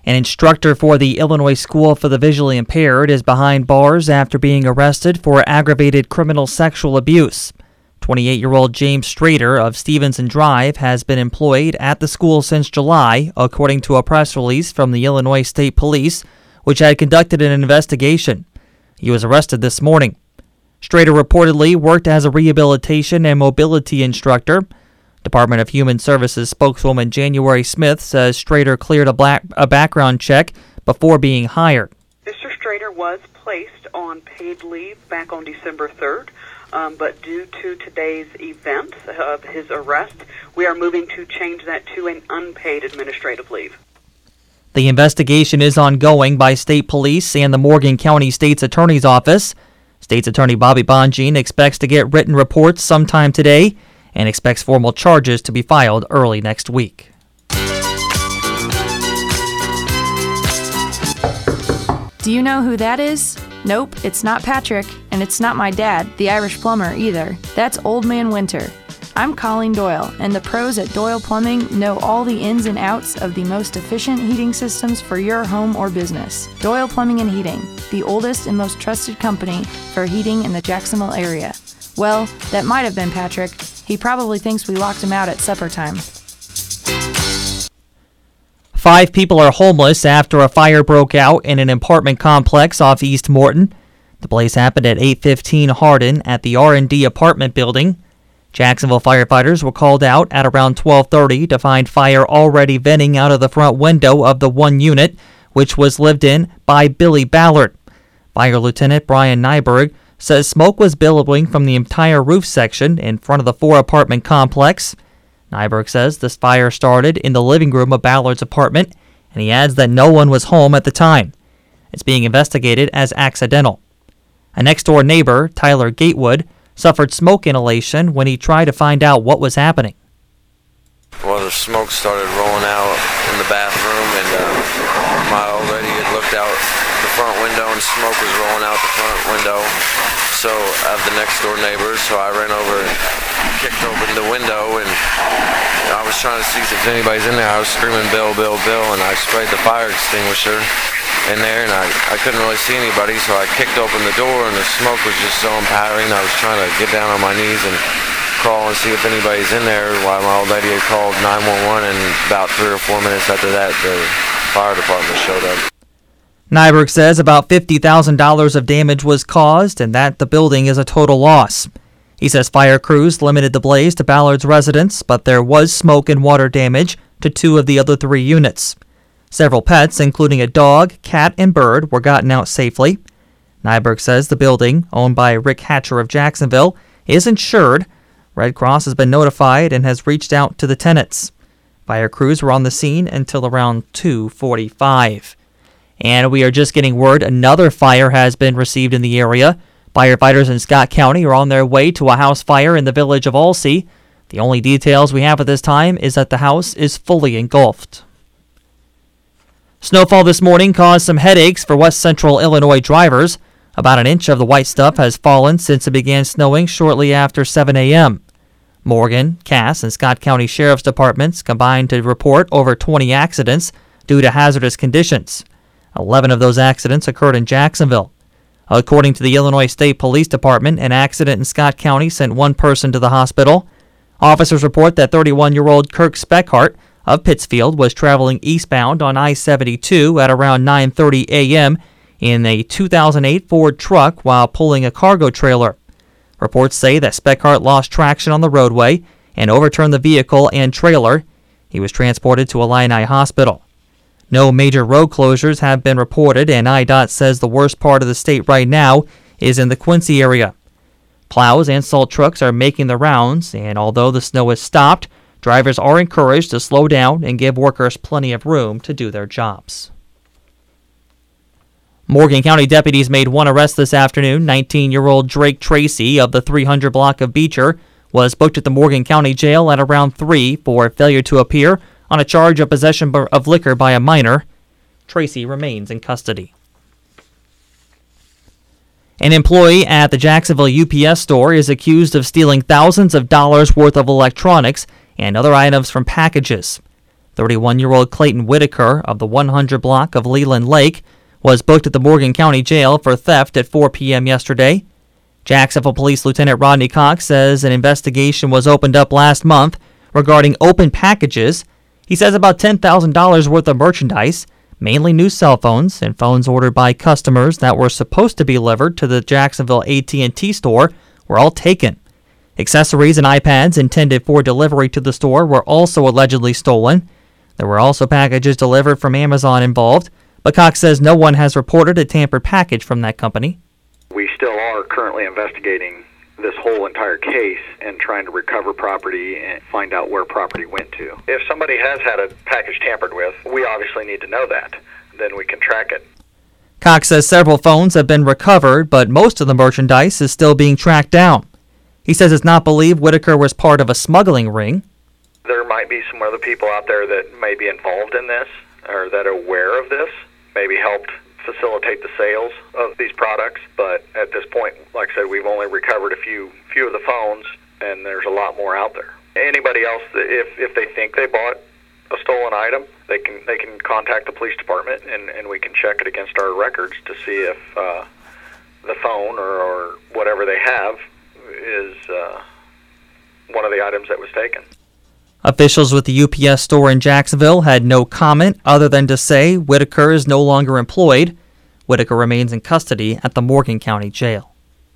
An instructor for the Illinois School for the Visually Impaired is behind bars after being arrested for aggravated criminal sexual abuse. 28-year-old James Strader of Stevenson Drive has been employed at the school since July, according to a press release from the Illinois State Police, which had conducted an investigation. He was arrested this morning. Strader reportedly worked as a rehabilitation and mobility instructor. Department of Human Services spokeswoman January Smith says Strader cleared a background check before being hired. Mr. Strader was placed on paid leave back on December 3rd, but due to today's event of his arrest, we are moving to change that to an unpaid administrative leave. The investigation is ongoing by state police and the Morgan County State's Attorney's Office. State's Attorney Bobby Bonjean expects to get written reports sometime today and expects formal charges to be filed early next week. Do you know who that is? Nope, it's not Patrick, and it's not my dad, the Irish plumber, either. That's Old Man Winter. I'm Colleen Doyle, and the pros at Doyle Plumbing know all the ins and outs of the most efficient heating systems for your home or business. Doyle Plumbing and Heating, the oldest and most trusted company for heating in the Jacksonville area. Well, that might have been Patrick. He probably thinks we locked him out at supper time. 5 people are homeless after a fire broke out in an apartment complex off East Morton. The blaze happened at 815 Hardin at the R&D apartment building. Jacksonville firefighters were called out at around 12:30 to find fire already venting out of the front window of the one unit, which was lived in by Billy Ballard. Fire Lieutenant Brian Nyberg says smoke was billowing from the entire roof section in front of the 4-apartment complex. Nyberg says this fire started in the living room of Ballard's apartment, and he adds that no one was home at the time. It's being investigated as accidental. A next-door neighbor, Tyler Gatewood, suffered smoke inhalation when he tried to find out what was happening. Well, the smoke started rolling out in the bathroom, and my old lady had looked out the front window, and smoke was rolling out the front window. So I have the next door neighbors, so I ran over and kicked open the window, and I was trying to see if anybody's in there. I was screaming, Bill, Bill, Bill, and I sprayed the fire extinguisher in there, and I couldn't really see anybody, so I kicked open the door, and the smoke was just so empowering. I was trying to get down on my knees and crawl and see if anybody's in there while my old lady had called 911, and about 3 or 4 minutes after that, the fire department showed up. Nyberg says about $50,000 of damage was caused and that the building is a total loss. He says fire crews limited the blaze to Ballard's residence, but there was smoke and water damage to 2 of the other 3 units. Several pets, including a dog, cat, and bird, were gotten out safely. Nyberg says the building, owned by Rick Hatcher of Jacksonville, is insured. Red Cross has been notified and has reached out to the tenants. Fire crews were on the scene until around 2:45. And we are just getting word another fire has been received in the area. Firefighters in Scott County are on their way to a house fire in the village of Alsea. The only details we have at this time is that the house is fully engulfed. Snowfall this morning caused some headaches for west central Illinois drivers. About an inch of the white stuff has fallen since it began snowing shortly after 7 a.m. Morgan, Cass, and Scott County Sheriff's Departments combined to report over 20 accidents due to hazardous conditions. 11 of those accidents occurred in Jacksonville. According to the Illinois State Police Department, an accident in Scott County sent 1 person to the hospital. Officers report that 31-year-old Kirk Speckhart of Pittsfield was traveling eastbound on I-72 at around 9:30 a.m. in a 2008 Ford truck while pulling a cargo trailer. Reports say that Speckhart lost traction on the roadway and overturned the vehicle and trailer. He was transported to Illini Hospital. No major road closures have been reported, and IDOT says the worst part of the state right now is in the Quincy area. Plows and salt trucks are making the rounds, and although the snow has stopped, drivers are encouraged to slow down and give workers plenty of room to do their jobs. Morgan County deputies made 1 arrest this afternoon. 19-year-old Drake Tracy of the 300 block of Beecher was booked at the Morgan County Jail at around 3 for failure to appear on a charge of possession of liquor by a minor. Tracy remains in custody. An employee at the Jacksonville UPS store is accused of stealing thousands of dollars worth of electronics and other items from packages. 31-year-old Clayton Whitaker of the 100 block of Leland Lake was booked at the Morgan County Jail for theft at 4 p.m. yesterday. Jacksonville Police Lieutenant Rodney Cox says an investigation was opened up last month regarding open packages. He says about $10,000 worth of merchandise, mainly new cell phones and phones ordered by customers that were supposed to be delivered to the Jacksonville AT&T store, were all taken. Accessories and iPads intended for delivery to the store were also allegedly stolen. There were also packages delivered from Amazon involved, but Cox says no one has reported a tampered package from that company. We still are currently investigating this whole entire case and trying to recover property and find out where property went to. If somebody has had a package tampered with, we obviously need to know that. Then we can track it. Cox says several phones have been recovered, but most of the merchandise is still being tracked down. He says it's not believed Whitaker was part of a smuggling ring. There might be some other people out there that may be involved in this or that are aware of this, maybe helped facilitate the sales of these products, but at this point, like I said, we've only recovered a few of the phones, and there's a lot more out there. Anybody else, if they think they bought a stolen item, they can contact the police department, and we can check it against our records to see if the phone or whatever they have is one of the items that was taken. Officials with the UPS store in Jacksonville had no comment other than to say Whitaker is no longer employed. Whitaker remains in custody at the Morgan County Jail.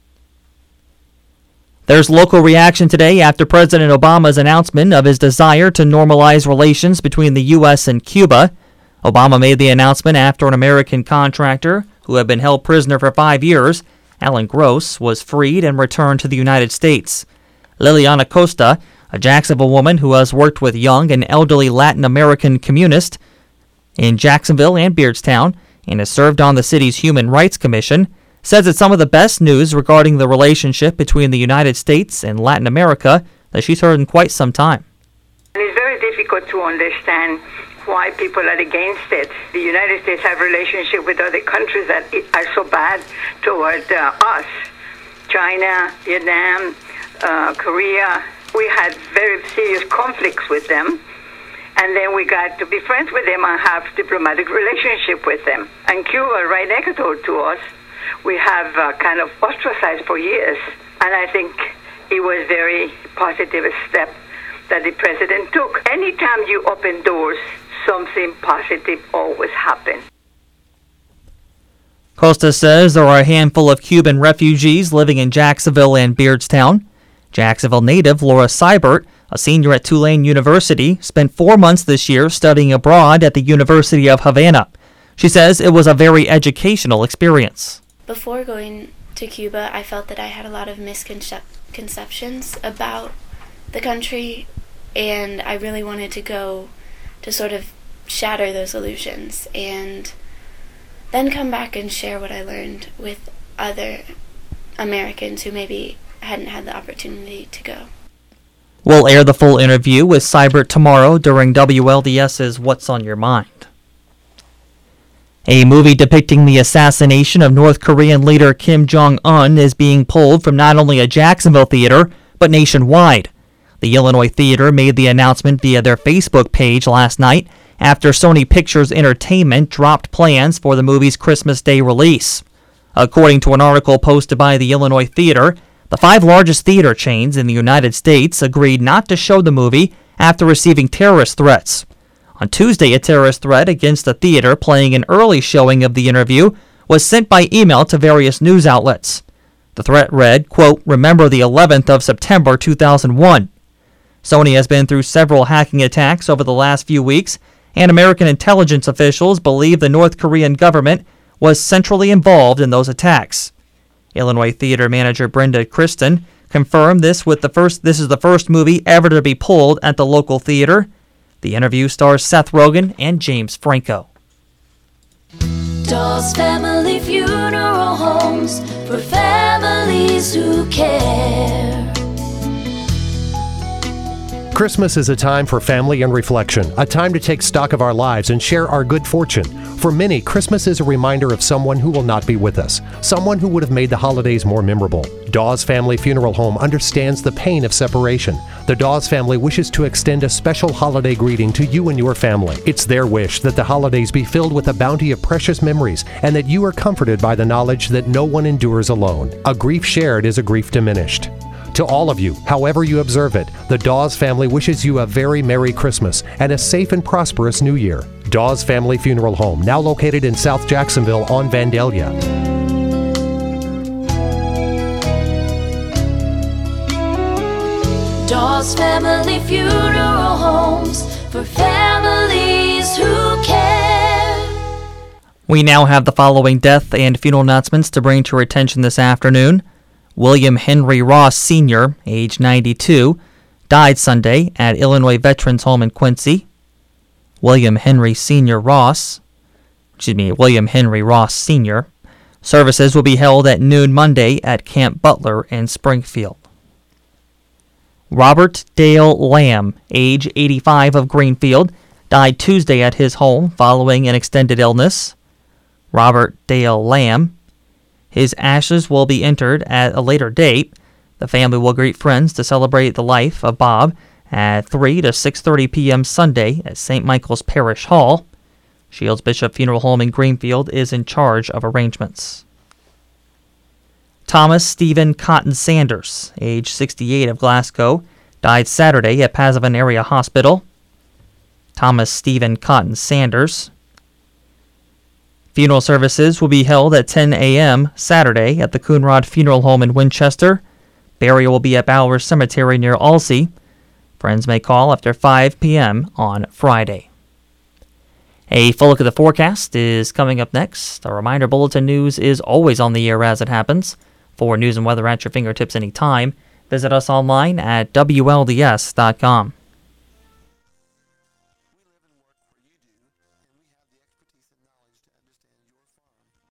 There's local reaction today after President Obama's announcement of his desire to normalize relations between the U.S. and Cuba. Obama made the announcement after an American contractor who had been held prisoner for 5 years, Alan Gross, was freed and returned to the United States. Liliana Costa, a Jacksonville woman who has worked with young and elderly Latin American communists in Jacksonville and Beardstown and has served on the city's Human Rights Commission, says it's some of the best news regarding the relationship between the United States and Latin America that she's heard in quite some time. It's very difficult to understand why people are against it. The United States have relationship with other countries that are so bad toward us. China, Vietnam, Korea. We had very serious conflicts with them, and then we got to be friends with them and have diplomatic relationship with them. And Cuba, right next door to us, we have kind of ostracized for years, and I think it was very positive step that the president took. Anytime you open doors, something positive always happens. Costa says there are a handful of Cuban refugees living in Jacksonville and Beardstown. Jacksonville native Laura Seibert, a senior at Tulane University, spent 4 months this year studying abroad at the University of Havana. She says it was a very educational experience. Before going to Cuba, I felt that I had a lot of misconceptions about the country, and I really wanted to go to sort of shatter those illusions and then come back and share what I learned with other Americans who maybe hadn't had the opportunity to go. We'll air the full interview with Seibert tomorrow during WLDS's What's on Your Mind. A movie depicting the assassination of North Korean leader Kim Jong-un is being pulled from not only a Jacksonville theater, but nationwide. The Illinois theater made the announcement via their Facebook page last night after Sony Pictures Entertainment dropped plans for the movie's Christmas Day release. According to an article posted by the Illinois theater, the 5 largest theater chains in the United States agreed not to show the movie after receiving terrorist threats. On Tuesday, a terrorist threat against the theater playing an early showing of the interview was sent by email to various news outlets. The threat read, quote, "Remember the 11th of September 2001. Sony has been through several hacking attacks over the last few weeks, and American intelligence officials believe the North Korean government was centrally involved in those attacks. Illinois theater manager Brenda Kristen confirmed this is the first movie ever to be pulled at the local theater. The interview stars Seth Rogen and James Franco. Dolls Family Funeral Homes for families who care. Christmas is a time for family and reflection, a time to take stock of our lives and share our good fortune. For many, Christmas is a reminder of someone who will not be with us, someone who would have made the holidays more memorable. Dawes Family Funeral Home understands the pain of separation. The Dawes family wishes to extend a special holiday greeting to you and your family. It's their wish that the holidays be filled with a bounty of precious memories and that you are comforted by the knowledge that no one endures alone. A grief shared is a grief diminished. To all of you, however you observe it, the Dawes family wishes you a very Merry Christmas and a safe and prosperous New Year. Dawes Family Funeral Home, now located in South Jacksonville on Vandalia. Dawes Family Funeral Homes, for families who care. We now have the following death and funeral announcements to bring to your attention this afternoon. William Henry Ross Sr., age 92, died Sunday at Illinois Veterans Home in Quincy. William Henry Ross Sr. Services will be held at noon Monday at Camp Butler in Springfield. Robert Dale Lamb, age 85, of Greenfield, died Tuesday at his home following an extended illness. Robert Dale Lamb. His ashes will be interred at a later date. The family will greet friends to celebrate the life of Bob at 3 to 6:30 p.m. Sunday at St. Michael's Parish Hall. Shields Bishop Funeral Home in Greenfield is in charge of arrangements. Thomas Stephen Cotton Sanders, age 68, of Glasgow, died Saturday at Pasavan Area Hospital. Thomas Stephen Cotton Sanders. Funeral services will be held at 10 a.m. Saturday at the Coonrod Funeral Home in Winchester. Burial will be at Bowers Cemetery near Alsea. Friends may call after 5 p.m. on Friday. A full look at the forecast is coming up next. A reminder, Bulletin News is always on the air as it happens. For news and weather at your fingertips anytime, visit us online at WLDS.com.